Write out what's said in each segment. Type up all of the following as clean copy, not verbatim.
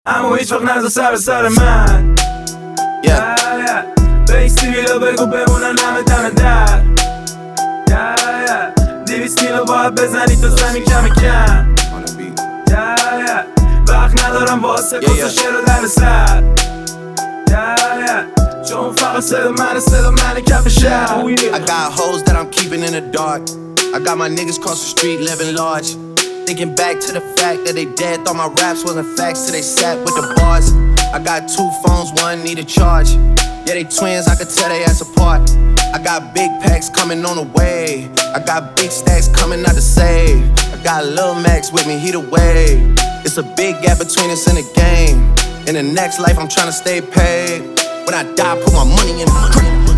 اما هیچ وقت نذار سر من بیستی بیلو بگو بمونن همه دم در 200 کیلو باید بزنی تو زمین کم وقت ندارم واسه کس شعر و در سر چون فقط صدا من کف شهر. I got hoes that I'm keeping in the dark. I got my niggas cross the street living large. Thinking back to the fact that they dead, thought my raps wasn't facts till they sat with the bars. I got 2 phones, one need a charge. Yeah, they twins, I could tell they ass apart. I got big packs coming on the way. I got big stacks coming out to save. I got Lil Max with me, he the wave. It's a big gap between us and the game. In the next life, I'm tryna stay paid. When I die, put my money in the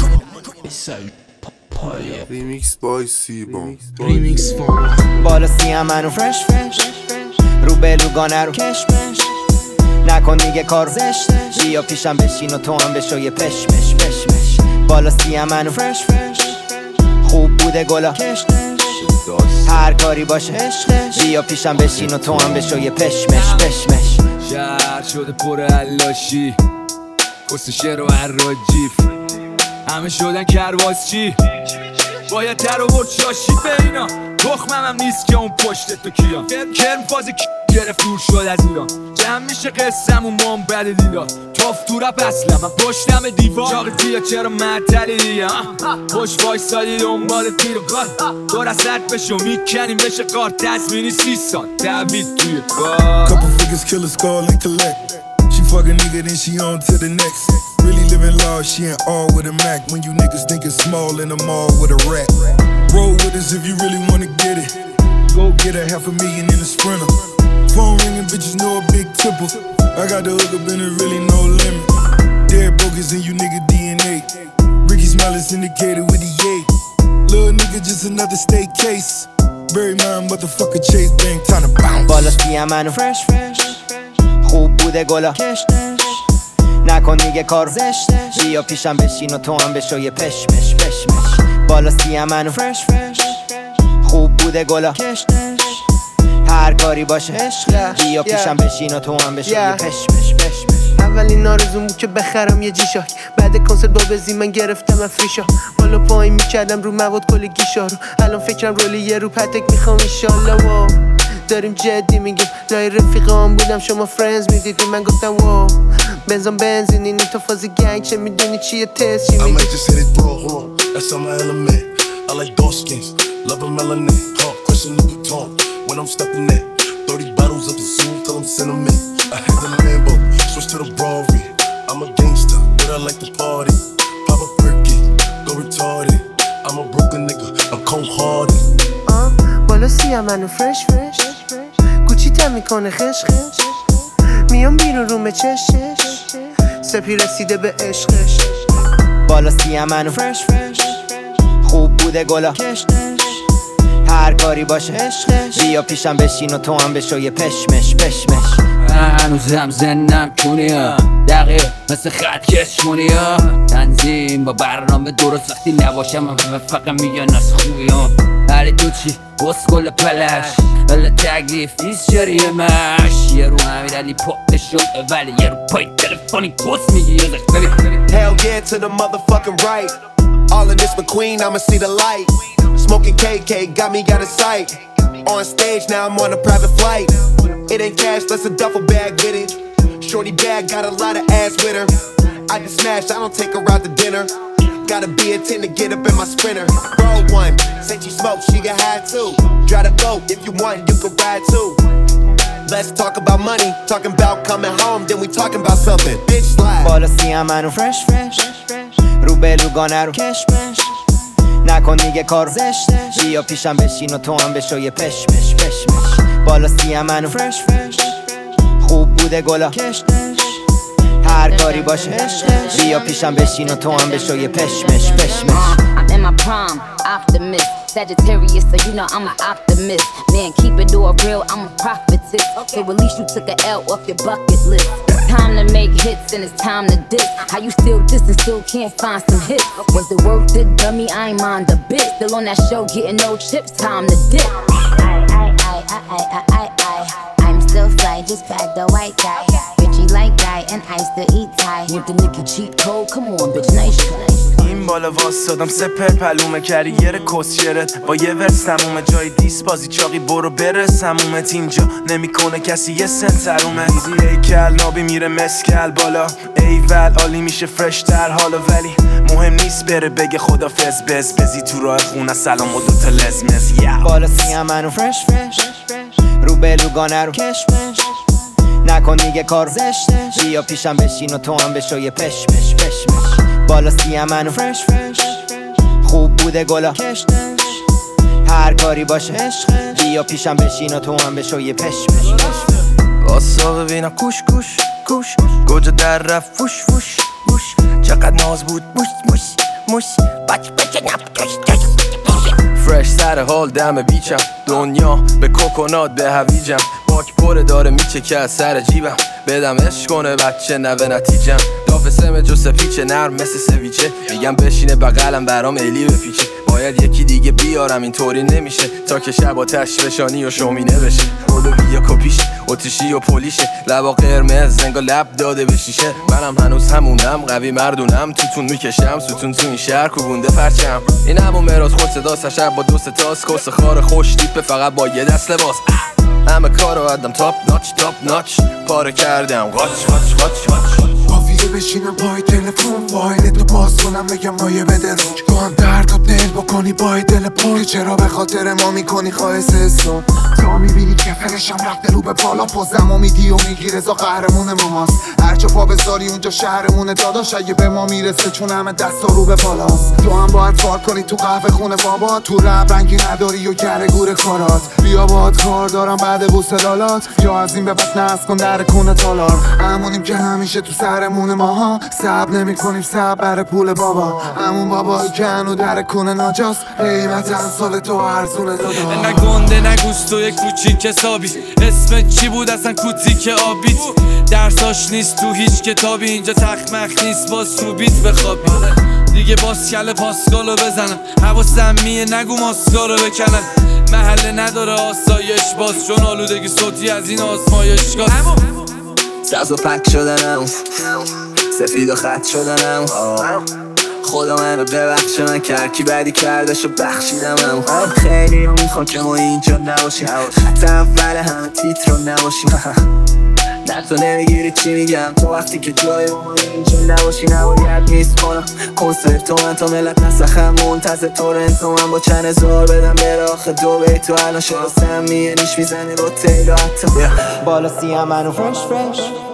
Remix by Seabon. Remix for بالا سیم منو فرش رو بلوگانه رو کشمش نکن دیگه کار زشتش بیا پیشم بشین و تو هم بشو یه پشمش بالا سیم منو فرش خوب بوده گلا کشتش هر کاری باشه عشقش بیا پیشم بشین و تو هم بشو یه پشمش شهر شده پر علاشی کس شعر و عراجیف همه شدن کرواز چی باید تر و برد شاشی به اینا تخمم هم نیست که اون پشت تو کیام کرم فاز گرفت دور شد از ایران جمع میشه قسم و مام بد دیدار توف تو رپ اصلا من پشتم دیوار جاقی چرا معطلی دیگه خوش وایسادی دنبال تیر و کار دور از سرد بشو میکنیم بشه کار تزمینی 30 سال دوید توی کار Couple figures kill a skull and collect. She fuck a nigga then she on to the next. Really living large, she ain't all with a Mac. When you niggas think it's small in the mall with a rat. Roll with us if you really wanna get it. Go get a $500,000 in a Sprinter. Phone ringing, bitches know a big tipple. I got the hook up and it really no limit. Dead brokers in you nigga DNA. Ricky Smile is indicated with the yay. Little nigga just another state case. Bury my motherfucker Chase Bank, time to bounce. بالا سیم منو فرش خوب بوده گلا کشتش نکن دیگه کار زشتش بیا پیشم بشین و تو هم بشو یه پشمش بالا سیم منو فرش خوب بوده گلا کشتش هر کاری باشه بیا پیشم بشین و تو هم بشو یه پشمش اولین آرزوم بود که بخرم یه جیشاک بعد کنسرت با بزی من گرفتم افریشا بالا پایین میکردم رو مواد کل گیشا رو الان فکرم رولی یه رو پتک میخوام ایشالله و داریم جدی میگیم لای رفیقام بودم شما فرنز میدیدیم من گفتم واو بنزین این تو فازی گنگ چه میدونی چیه تست چی میگی I might just hit it raw, hold on, that's on my element. I like dark skins, love a melanin. Christian Louboutin, when I'm stepping in 30 bottles of the Zoom till I'm sentiment. I had the Lambo, switch to the Rari. I'm a gangster, but I like to party. Pop a perky, go retarded. I'm a Brooklyn nigga, I'm cold-hearted. بالا سیم منو فرش کوچیتم میکنه خش میام بیرون رومه چش سپی رسیده به عشقش بالا سیم منو فرش خوب بوده گلا کشتش هر کاری باشه بیا پیشم بشین و تو هم بشو یه پشمش هنوزم زنم کنیا دقیق مثل خط کشمونی ها تنظیم با برنامه درست وقتی نباشم من فقط میگن از خوبی ها هلی تو چی بسکل پلش ولی تکلیف نیست جریه مش یه رو همین علی پاک شد ولی یه رو پای تلفنی کس میگی یه دخلی Hell yeah to the motherfucking right. All in this McQueen, I'ma see the light. Smoking KK, got me out of sight. On stage, now I'm on a private flight. It ain't cash, let's a duffel bag with it. Shorty bag, got a lot of ass with her. I just smash, I don't take her out to dinner. Gotta be a 10 to get up in my Sprinter. Roll one, say she smoke, she get high too. Drive the boat, if you want, you can ride too. Let's talk about money, talking about coming home, then we talking about something. Bitch slide. بالا سیم منو فرش رو بلوگانه رو کشمش نکن دیگه کار زشتش بیا پیشم بشین و تو هم بشو یه پشمش بالا سیم منو فرش خوب بوده گلا کشتش هر کاری باشه بیا پیشم بشین و تو هم بشو یه پشمش I'm in my prime, optimist Sagittarius, so you know I'm an optimist Man, keep it all real, I'm a prophetess So at least you took a L off your bucket list It's time to make hits and it's time to diss How you still diss and still can't find some hits Was it worth it, dummy? I ain't mind a bit Still on that show, getting no chips, time to dip I'm still fly, just pack the white tie. Bitchy like guy and ice to eat tie. Want the Nicki cheat code? Come on, bitch, nice try. این بالا واسادم سپر پلومه کریر کسشرت با یه ورس تمومه جای دیس بازی چاقی برو برس همومت اینجا نمیکنه کسی یه سنترومه دیزی هیکل نابی میره مسکل بالا ایول عالی میشه فرش در حالا ولی مهم نیست بره بگه خدافز بزی تو راه خونه سلام و دوتا لزمز بالا سیم منو فرش رو بلوگانه رو کشمش نکن دیگه کار زشته بیا پیشم بشین و تو هم بشو یه پشمش بالا سیم منو فرش خوب بوده گلا کشتش هر کاری باشه عشقش بیا پیشم بشین و تو هم بشو یه پشمش باسا ببینم کوش گوجه در رفت فوش چقدر ناز بود موش بچه نب فرش سر حال دم بیچم دنیا به کوکونات به هویجم باک پره داره میچکه از سر جیبم بدم عشق کنه بچه نوه نتیجم داف سم جو سپیچه نرم مثل سویچه میگم بشینه بغلم برام ایلی بپیچه باید یکی دیگه بیارم اینطوری نمیشه تا که شب آتش فشانی و شومینه بشه رولو بیا کپیشه اتیشی و پولیشه لبا قرمز زنگا لب داده به شیشه منم هنوز همونم قوی مردونم توتون میکشم ستون تو این شهر کوبونده پرچم این همون مراز خود صدا سشب با دوست تاس کس خار خوش تیپه فقط با یه دست لباس همه کارو عدم تاپ ناچ پاره کردم غاچ کافیه بشینم پای تلفن فایل تو باز کنم بگم مایه بده رو تو هم درد و دل بکنی بای دل پای چرا به خاطر ما میکنی خواهس اسم تو میبینی که فرشم رفته رو به بالا پازم و میدی و میگی رضا قهرمون ماست هرچه پا بذاری اونجا شهرمونه داداش اگه به ما میرسه چون همه دستا رو به بالاست تو هم باید فار کنی تو قهوه خونه بابا تو رب رنگی نداری و گره گور کارات بیا باید کار دارم بعد بوسلالات یا از این به بعد نصب کن در کونه تالار همونیم که همیشه تو سرمون ماها سب نمی کنیم سب بر پول بابا همون بابایی که هنو در کونه ناجاست قیمت سال تو ارزونه دادا نه گنده نه گوشتوی کوچیک حسابی اسمت چی بود اصلا کوتیک آبیت درساش نیست تو هیچ کتابی اینجا تخمخ نیست باز تو بیت بخوابی دیگه باز کل پاسکالو بزنم حواسم میه نگو ماسکارو بکنم محله نداره آسایش باز چون آلودگی صوتی از این آزمایشگاه سبز و پک شدنم سفید و خط شدنم خدا منو ببخشه من کرکی بدی کردش و بخشیدم خیلی میخوام که ما اینجا نباشیم خط اول همه تیتر رو نباشیم در تو نمیگیری چی میگم تو وقتی که جای ما اینجا نباشی نباید میس کنم کنسرت تو من تا ملت نسخم منتظر تورنت من با چند هزار بدم بره آخه دو بیت تو الان شراسم میه نیش میزنی با تیلو حتی بالا سیم منو فرش